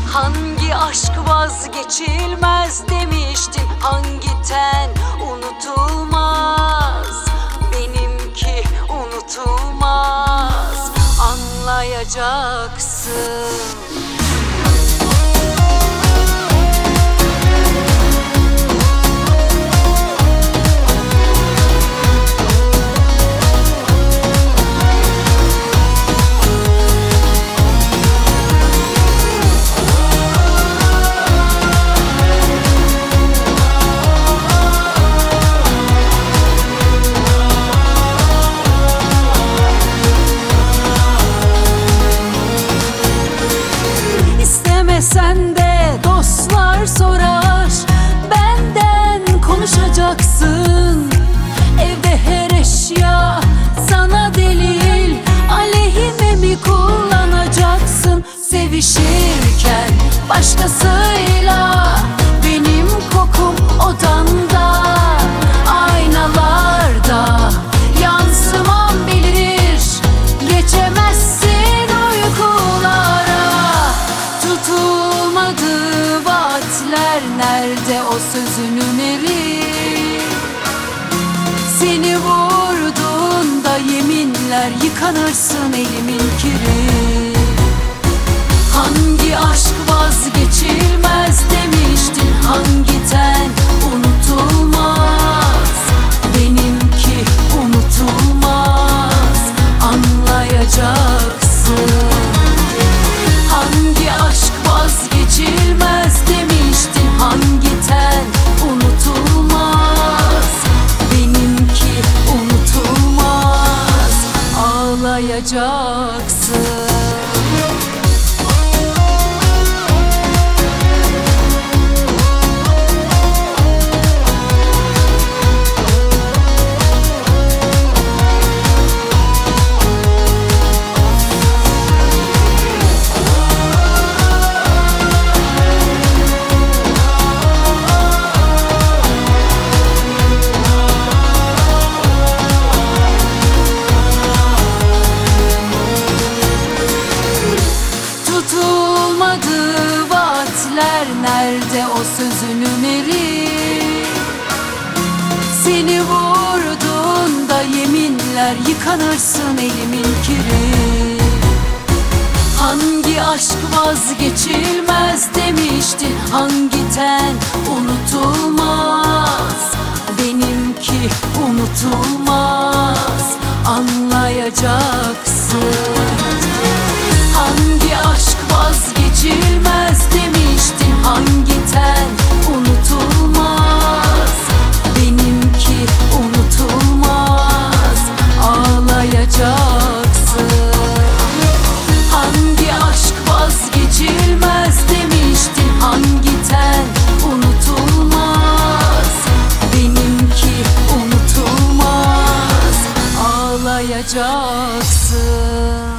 Hangi aşk vazgeçilmez demiştin, hangi ten unutulmaz, benimki unutulmaz, anlayacaksın. Sen de dostlar sorar, benden konuşacaksın. Evde her eşya sana delil, aleyhime mi kullanacaksın? Sevişirken başkasıyla, benim kokum odanda, aynalarda yansımam belirir. Geçemezsin uykulara. Tutulmadı vaatler, nerede o sözünün eri? Seni vurduğunda yeminler, yıkanırsın elimin kiri. Hangi aşk vazgeçilmez demiştin, hangi ten unutulmaz, benimki unutulmaz, anlayacaksın. Hangi aşk vazgeçilmez demiştin, hangi ten unutulmaz, benimki unutulmaz, ağlayacaksın. Tutulmadı vaatler, nerede o sözünün eri? Seni vurduğunda yeminler, yıkanırsın elimin kiri. Hangi aşk vazgeçilmez demiştin, hangi ten unutulmaz, benimki unutulmaz, anlayacaksın. Hangi aşk vazgeçilmez demiştin, hangi ten unutulmaz, benimki unutulmaz, ağlayacaksın. Hangi aşk vazgeçilmez demiştin, hangi ten unutulmaz, benimki unutulmaz, ağlayacaksın.